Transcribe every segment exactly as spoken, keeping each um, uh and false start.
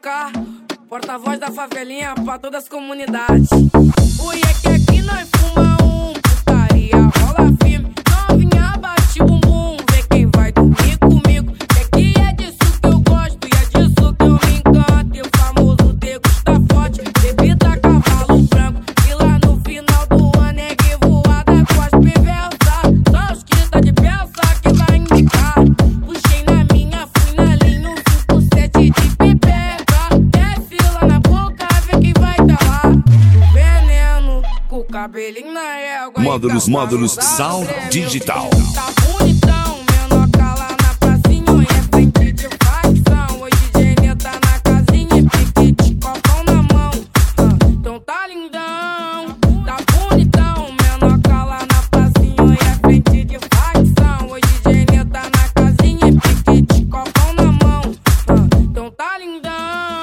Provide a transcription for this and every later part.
K, porta-voz da favelinha pra todas as comunidades. O I é que aqui nós fuma um, putaria rola firme. Novinha bate o bumbum, vê quem vai dormir comigo. Que aqui é disso que eu gosto e é disso que eu me encanto. E o famoso degusta forte, bebida cavalo branco. E lá no final do ano é que voada com as piversas. Só os que tá de peça que vai indicar. Puxei na minha, fui na linha, um cinco sete de pipeca. Desce lá na boca, vê quem vai tá lá. O veneno, com o cabelinho na régua. Módulos, módulos, sound digital. Tá bonitão, menor cala na pracinha. Hoje é frente de facção. Hoje D J Nê tá na casinha e piquete, copão na mão. Ah, então tá lindão, tá bonitão, menor cala na pracinha. Hoje é frente de facção. Hoje D J Nê tá na casinha e piquete, copão na mão. Ah, então tá lindão.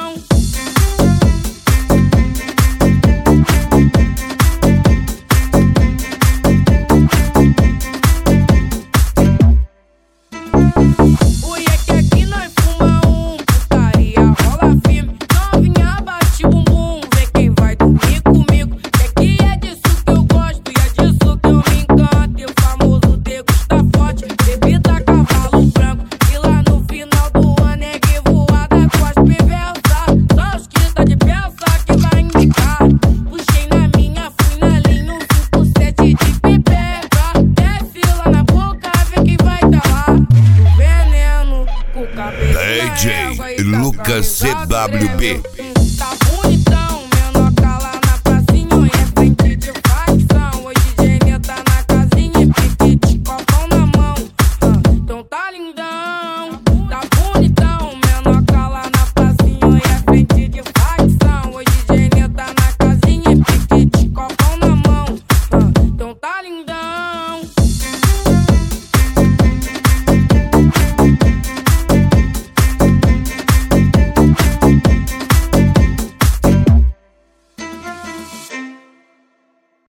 O I é que aqui nós fuma um, putaria rola firme. Novinha bate o bumbum, vê quem vai dormir comigo. Que aqui é disso que eu gosto e é disso que eu me encanto. E o famoso degusta forte, bebida cavalo branco. E lá no final do ano é que voada com as piversas. Só os que tá de peça que vai indicar. Puxei na minha, fui na linha, um cinco sete de pipeca. Desce lá na boca, vê quem vai tá lá. O veneno, com o cabelo D J Lucas C W B. Tá bonitão, menor cala na pracinha. Hoje é frente de facção. Hoje D J Nê tá na casinha e piquete, copão na mão. Ah, então tá lindão, tá bonitão, menor cala na pracinha. Hoje é frente de facção. Hoje D J Nê tá na casinha e piquete, copão na mão. Ah, então tá lindão.